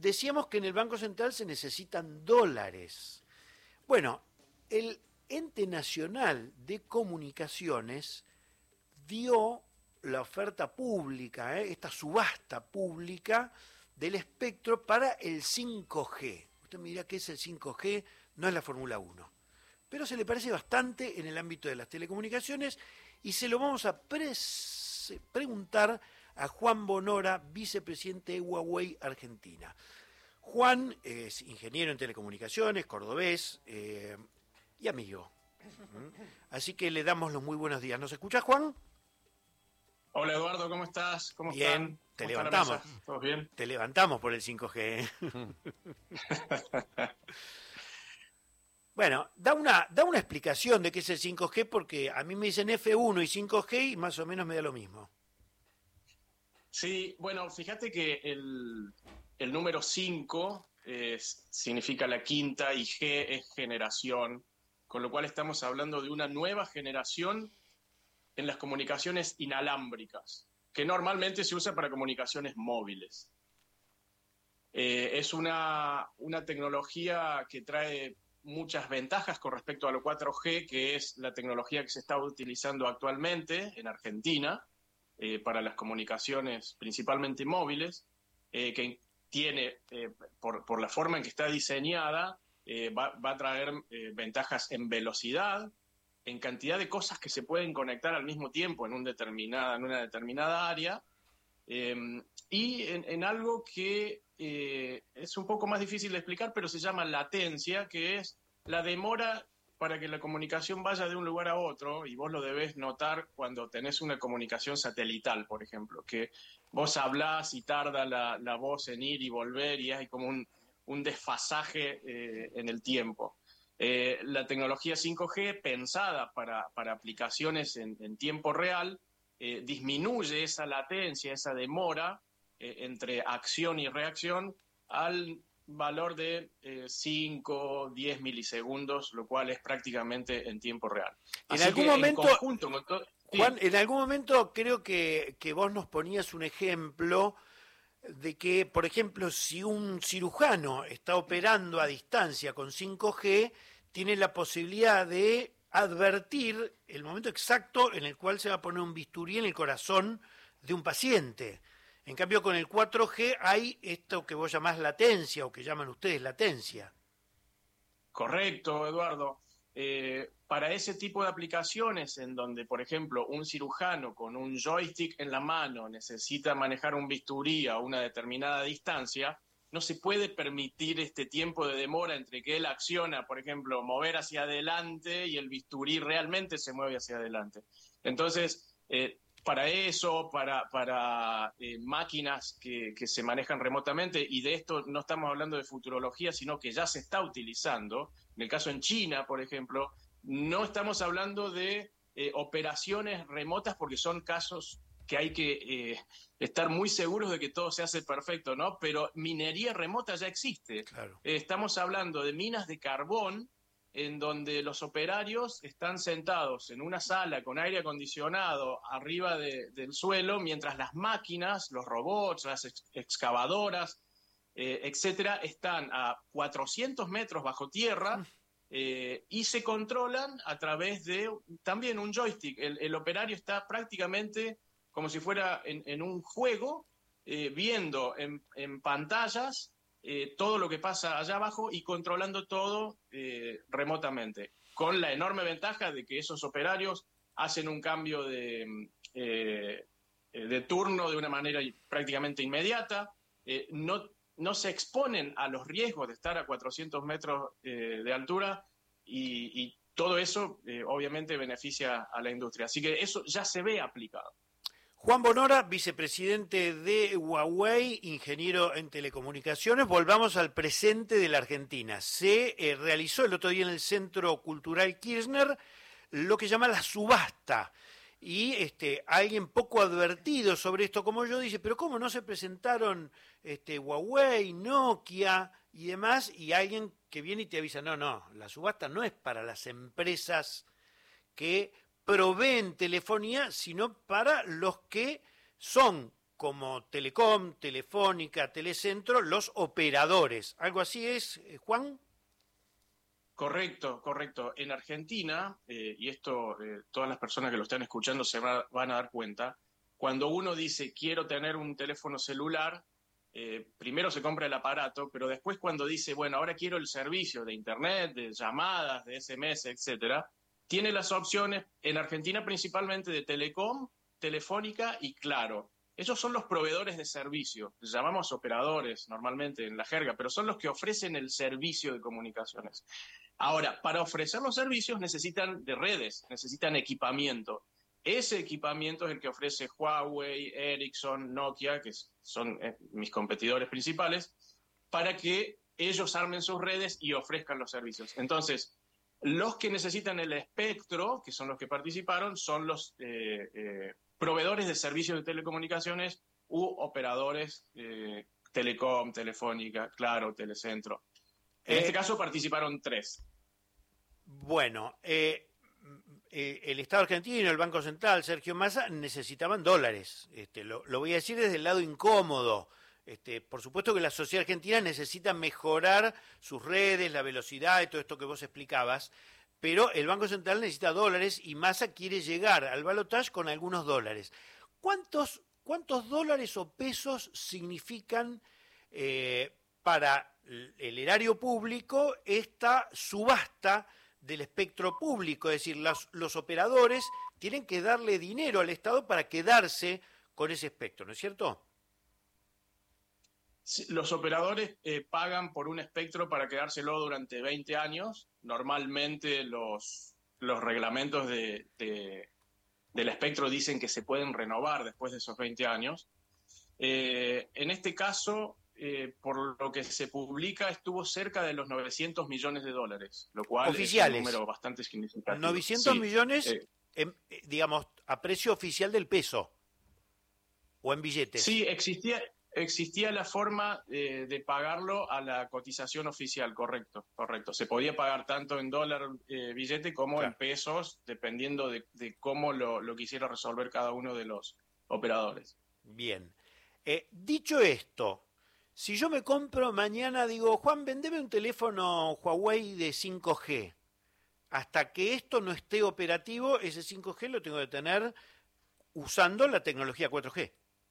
decíamos que en el Banco Central se necesitan dólares. Bueno, el Ente Nacional de Comunicaciones dio la oferta pública, esta subasta pública del espectro para el 5G. Usted me dirá que es el 5G, no es la Fórmula 1. Pero se le parece bastante en el ámbito de las telecomunicaciones y se lo vamos a preguntar a Juan Bonora, vicepresidente de Huawei Argentina. Juan es ingeniero en telecomunicaciones, cordobés y amigo. Así que le damos los muy buenos días. ¿Nos escucha, Juan? Hola Eduardo, ¿cómo estás? ¿Cómo bien, están? Te ¿Cómo levantamos. ¿Todo bien? Te levantamos por el 5G. Bueno, da una explicación de qué es el 5G, porque a mí me dicen F1 y 5G y más o menos me da lo mismo. Sí, bueno, fíjate que el número 5 significa la quinta y G es generación, con lo cual estamos hablando de una nueva generación en las comunicaciones inalámbricas, que normalmente se usa para comunicaciones móviles. Es una tecnología que trae muchas ventajas con respecto a lo 4G, que es la tecnología que se está utilizando actualmente en Argentina para las comunicaciones principalmente móviles, que tiene, por la forma en que está diseñada, va a traer ventajas en velocidad, en cantidad de cosas que se pueden conectar al mismo tiempo en una determinada área, y en algo que es un poco más difícil de explicar, pero se llama latencia, que es la demora para que la comunicación vaya de un lugar a otro, y vos lo debés notar cuando tenés una comunicación satelital, por ejemplo, que vos hablás y tarda la voz en ir y volver, y hay como un desfasaje en el tiempo. La tecnología 5G, pensada para aplicaciones en tiempo real, disminuye esa latencia, esa demora entre acción y reacción al valor de 5, 10 milisegundos, lo cual es prácticamente en tiempo real. En Así algún que momento, en conjunto con todo, Juan, en algún momento creo que vos nos ponías un ejemplo de que, por ejemplo, si un cirujano está operando a distancia con 5G, tiene la posibilidad de advertir el momento exacto en el cual se va a poner un bisturí en el corazón de un paciente. En cambio, con el 4G hay esto que vos llamás latencia, o que llaman ustedes latencia. Correcto, Eduardo. Para ese tipo de aplicaciones en donde, por ejemplo, un cirujano con un joystick en la mano necesita manejar un bisturí a una determinada distancia, no se puede permitir este tiempo de demora entre que él acciona, por ejemplo, mover hacia adelante y el bisturí realmente se mueve hacia adelante. Entonces, para eso, para máquinas que se manejan remotamente, y de esto no estamos hablando de futurología, sino que ya se está utilizando. En el caso en China, por ejemplo, no estamos hablando de operaciones remotas porque son casos que hay que estar muy seguros de que todo se hace perfecto, ¿no? Pero minería remota ya existe. Claro. Estamos hablando de minas de carbón en donde los operarios están sentados en una sala con aire acondicionado arriba del suelo, mientras las máquinas, los robots, las excavadoras, etcétera, están a 400 metros bajo tierra y se controlan a través de también un joystick. El operario está prácticamente como si fuera en un juego, viendo en pantallas todo lo que pasa allá abajo y controlando todo remotamente, con la enorme ventaja de que esos operarios hacen un cambio de turno de una manera prácticamente inmediata, no se exponen a los riesgos de estar a 400 metros de altura y todo eso obviamente beneficia a la industria. Así que eso ya se ve aplicado. Juan Bonora, vicepresidente de Huawei, ingeniero en telecomunicaciones. Volvamos al presente de la Argentina. Se realizó el otro día en el Centro Cultural Kirchner lo que llama la subasta. Y alguien poco advertido sobre esto como yo dice, pero ¿cómo no se presentaron Huawei, Nokia y demás? Y alguien que viene y te avisa, no, la subasta no es para las empresas que proveen telefonía, sino para los que son como Telecom, Telefónica, Telecentro, los operadores. ¿Algo así es, Juan? Correcto, correcto. En Argentina, y esto todas las personas que lo están escuchando van a dar cuenta, cuando uno dice quiero tener un teléfono celular, primero se compra el aparato, pero después cuando dice, bueno, ahora quiero el servicio de internet, de llamadas, de SMS, etcétera, tiene las opciones en Argentina principalmente de Telecom, Telefónica y Claro. Esos son los proveedores de servicio, les llamamos operadores normalmente en la jerga, pero son los que ofrecen el servicio de comunicaciones. Ahora, para ofrecer los servicios necesitan de redes, necesitan equipamiento. Ese equipamiento es el que ofrece Huawei, Ericsson, Nokia, que son mis competidores principales, para que ellos armen sus redes y ofrezcan los servicios. Entonces, los que necesitan el espectro, que son los que participaron, son los proveedores de servicios de telecomunicaciones u operadores Telecom, Telefónica, Claro, Telecentro. En este caso participaron 3. Bueno, el Estado argentino, el Banco Central, Sergio Massa, necesitaban dólares. Lo voy a decir desde el lado incómodo. Por supuesto que la sociedad argentina necesita mejorar sus redes, la velocidad y todo esto que vos explicabas, pero el Banco Central necesita dólares y Massa quiere llegar al balotaje con algunos dólares. ¿Cuántos dólares o pesos significan para el erario público esta subasta del espectro público? Es decir, los operadores tienen que darle dinero al Estado para quedarse con ese espectro, ¿no es cierto? Los operadores pagan por un espectro para quedárselo durante 20 años. Normalmente los reglamentos del espectro dicen que se pueden renovar después de esos 20 años. En este caso, por lo que se publica, estuvo cerca de los 900 millones de dólares, lo cual oficiales. Es un número bastante significativo. 900 millones, digamos, a precio oficial del peso, o en billetes. Sí, existía la forma de pagarlo a la cotización oficial, correcto. Se podía pagar tanto en dólar billete como en pesos, dependiendo de cómo lo quisiera resolver cada uno de los operadores. Bien. Dicho esto, si yo me compro mañana, digo, Juan, vendeme un teléfono Huawei de 5G. Hasta que esto no esté operativo, ese 5G lo tengo que tener usando la tecnología 4G.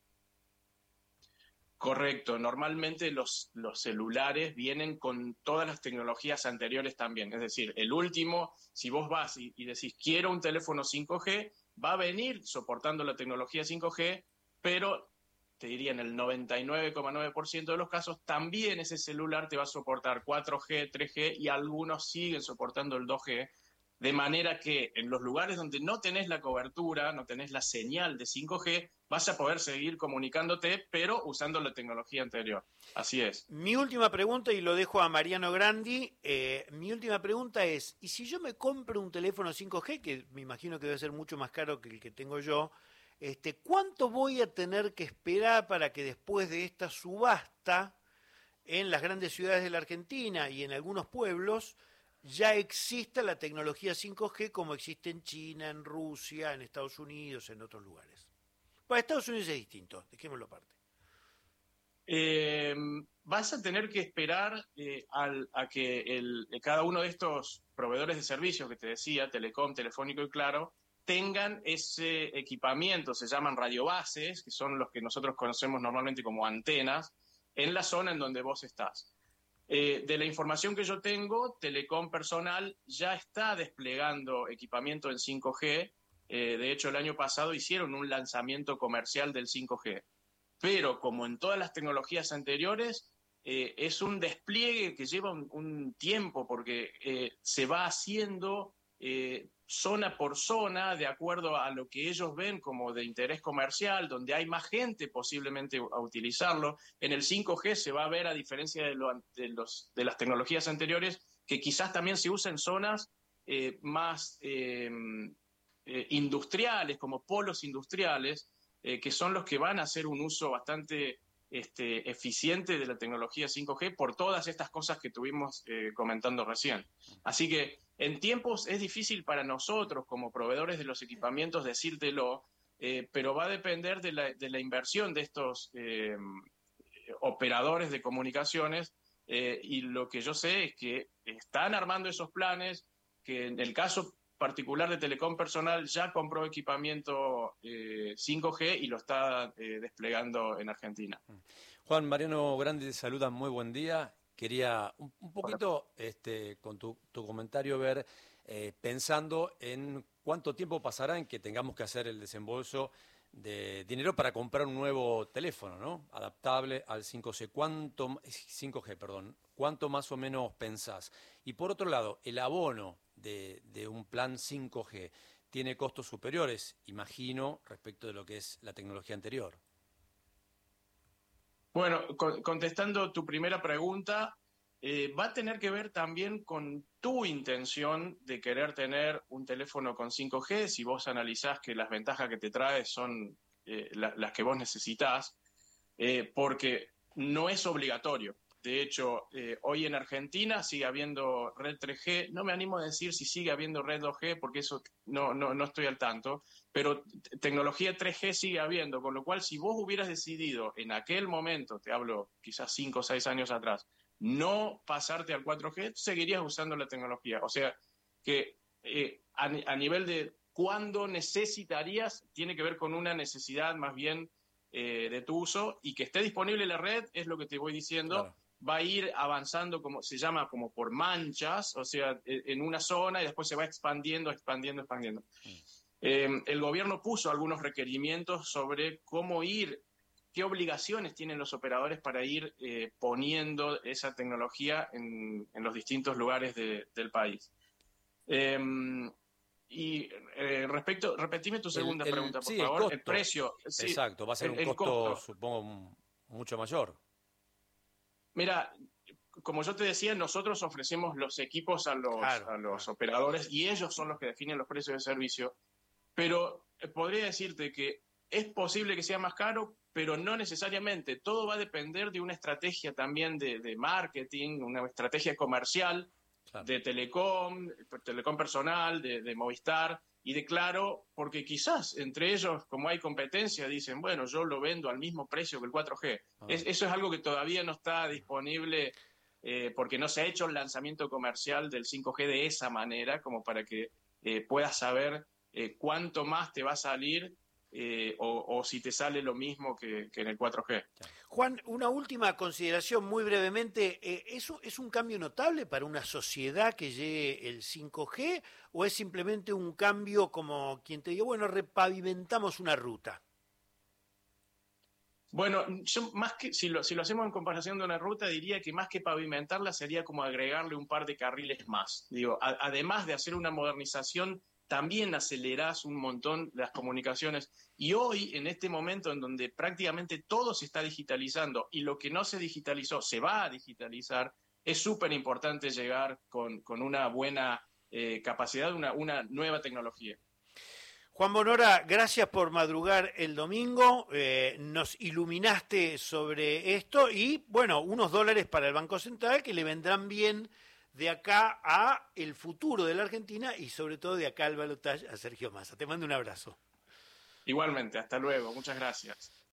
Correcto, normalmente los celulares vienen con todas las tecnologías anteriores también, es decir, el último, si vos vas y decís quiero un teléfono 5G, va a venir soportando la tecnología 5G, pero te diría en el 99,9% de los casos también ese celular te va a soportar 4G, 3G y algunos siguen soportando el 2G, de manera que en los lugares donde no tenés la cobertura, no tenés la señal de 5G, vas a poder seguir comunicándote, pero usando la tecnología anterior. Así es. Mi última pregunta, y lo dejo a Mariano Grandi, mi última pregunta es, ¿y si yo me compro un teléfono 5G, que me imagino que debe ser mucho más caro que el que tengo yo, ¿cuánto voy a tener que esperar para que después de esta subasta en las grandes ciudades de la Argentina y en algunos pueblos ya exista la tecnología 5G como existe en China, en Rusia, en Estados Unidos, en otros lugares? Para Estados Unidos es distinto, dejémoslo aparte. Vas a tener que esperar a que cada uno de estos proveedores de servicios que te decía, Telecom, Telefónico y Claro, tengan ese equipamiento, se llaman radiobases, que son los que nosotros conocemos normalmente como antenas, en la zona en donde vos estás. De la información que yo tengo, Telecom Personal ya está desplegando equipamiento en 5G. De hecho, el año pasado hicieron un lanzamiento comercial del 5G. Pero como en todas las tecnologías anteriores, es un despliegue que lleva un tiempo porque se va haciendo zona por zona de acuerdo a lo que ellos ven como de interés comercial, donde hay más gente posiblemente a utilizarlo. En el 5G se va a ver, a diferencia de las tecnologías anteriores, que quizás también se usa en zonas más industriales, como polos industriales, que son los que van a hacer un uso bastante eficiente de la tecnología 5G por todas estas cosas que estuvimos comentando recién. Así que en tiempos es difícil para nosotros como proveedores de los equipamientos decírtelo, pero va a depender de la inversión de estos operadores de comunicaciones, y lo que yo sé es que están armando esos planes, que en el caso particular de Telecom Personal ya compró equipamiento 5G y lo está desplegando en Argentina. Juan Mariano Grandi te saluda, muy buen día. Quería un Hola. poquito con tu comentario ver, pensando en cuánto tiempo pasará en que tengamos que hacer el desembolso de dinero para comprar un nuevo teléfono, ¿no? Adaptable al 5G. 5G, perdón. ¿Cuánto más o menos pensás? Y por otro lado, el abono de un plan 5G tiene costos superiores, imagino, respecto de lo que es la tecnología anterior. Bueno, contestando tu primera pregunta, va a tener que ver también con tu intención de querer tener un teléfono con 5G, si vos analizás que las ventajas que te trae son las que vos necesitás, porque no es obligatorio. De hecho, hoy en Argentina sigue habiendo red 3G. No me animo a decir si sigue habiendo red 2G, porque eso no estoy al tanto, pero tecnología 3G sigue habiendo, con lo cual si vos hubieras decidido en aquel momento, te hablo quizás 5 o 6 años atrás, no pasarte al 4G, seguirías usando la tecnología. O sea que a nivel de cuándo necesitarías, tiene que ver con una necesidad más bien de tu uso, y que esté disponible la red, es lo que te voy diciendo. Claro. Va a ir avanzando, como se llama, como por manchas, o sea, en una zona, y después se va expandiendo. El gobierno puso algunos requerimientos sobre cómo ir, qué obligaciones tienen los operadores para ir poniendo esa tecnología en los distintos lugares del país. Repetime tu segunda pregunta, por Sí, el favor. costo. El precio. Sí, Exacto, va a ser un el costo, costo. supongo, mucho mayor. Mira, como yo te decía, nosotros ofrecemos los equipos a Claro, los claro. operadores, y ellos son los que definen los precios de servicio, pero podría decirte que es posible que sea más caro, pero no necesariamente. Todo va a depender de una estrategia también de marketing, una estrategia comercial Claro. de Telecom Personal, de Movistar y de Claro, porque quizás entre ellos, como hay competencia, dicen, bueno, yo lo vendo al mismo precio que el 4G. Ah. Eso es algo que todavía no está disponible, porque no se ha hecho el lanzamiento comercial del 5G de esa manera, como para que puedas saber cuánto más te va a salir, o si te sale lo mismo que en el 4G. Juan, una última consideración muy brevemente. ¿Eso es un cambio notable para una sociedad que llegue el 5G o es simplemente un cambio como quien te diga, bueno, repavimentamos una ruta? Bueno, yo más que si lo hacemos en comparación de una ruta, diría que más que pavimentarla sería como agregarle un par de carriles más. Digo, además de hacer una modernización, también acelerás un montón las comunicaciones. Y hoy, en este momento en donde prácticamente todo se está digitalizando y lo que no se digitalizó se va a digitalizar, es súper importante llegar con una buena capacidad, una nueva tecnología. Juan Bonora, gracias por madrugar el domingo, nos iluminaste sobre esto y, bueno, unos dólares para el Banco Central que le vendrán bien de acá a el futuro de la Argentina y sobre todo de acá al balotaje a Sergio Massa. Te mando un abrazo. Igualmente, hasta luego, muchas gracias.